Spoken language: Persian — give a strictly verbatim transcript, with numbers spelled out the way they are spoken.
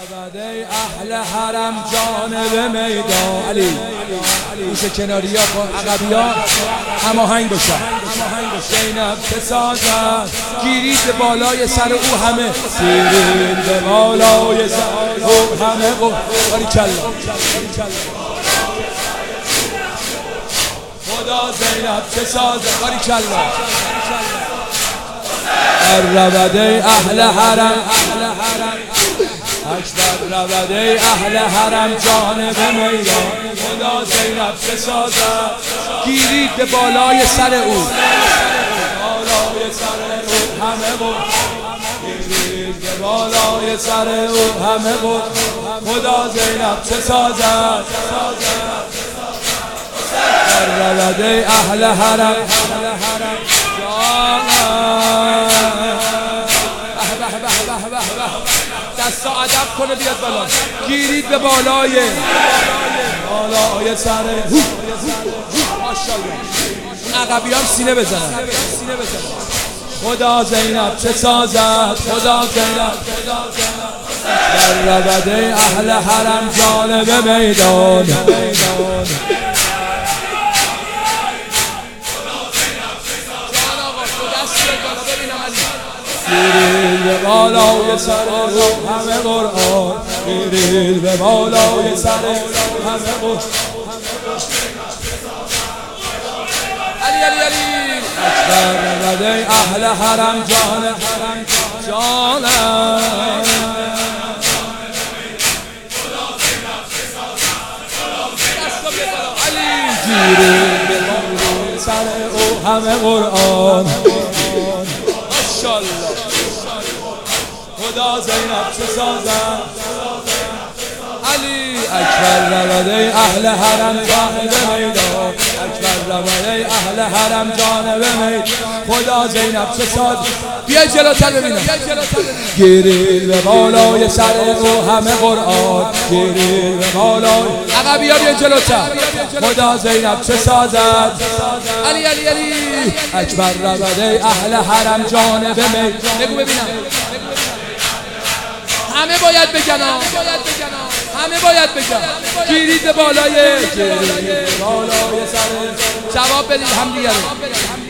رود ای اهل حرم جانب میدان. علی گوشه کناری ها با عقبی ها هماهنگ باشن. زینب بسازد گیرید بالای سر او همه، گیرید به بالای سر او همه. باری کلا خدا زینب بسازد. باری کلا رود ای اهل حرم اکبر، رود ای اهل حرم جانب میدان. خدا زینب بسازد گیرید به بالای سر او، بالای سر او همه بود، گیرید به بالای سر او همه بود. خدا زینب بسازد رود ای اهل حرم دستا ادب کنه بیاد بالا، گیرید به بالای بالای سر. ماشاءالله اون عقبی هم سینه بزنن. خدا زینب چه سازد، خدا زینب در رود ای اهل حرم جانب میدان. گیرید به بالای سر همه قرآن، گیرید به بالای سر همه قرآن. علی علی علی اکبر، رود ای اهل حرم جانب جانب. علی گیرید به بالای سر او همه قرآن. ماشاءالله خدا زینب چه سازد. علی اکبر، رود ای اهل حرم جانب میدان. اکبر، رود ای اهل حرم جانب میدان. خدا زینب چه سازد. بیا جلوتر ببینم. گیرید به بالای سر او همه قرآن، گیرید به بالای. عقبی ها بیا جلوتر. خدا زینب چه سازد. علی علی علی اکبر، رود ای اهل حرم جانب میدان. بگو ببینم. همه باید بگن، همه باید بگن. گیرید بالای، گیرید بالای سر. جواب بدید هم دیگه رو.